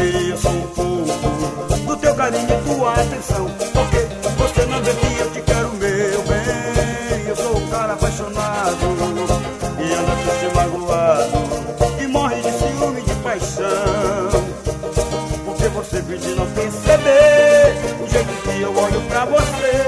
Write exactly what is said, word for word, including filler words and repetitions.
que eu sou um pouco do teu carinho e tua atenção. Porque você não vê que eu te quero, meu bem. Eu sou um cara apaixonado e anda triste, magoado, e morre de ciúme e de paixão. Porque você finge não perceber o jeito que eu olho pra você.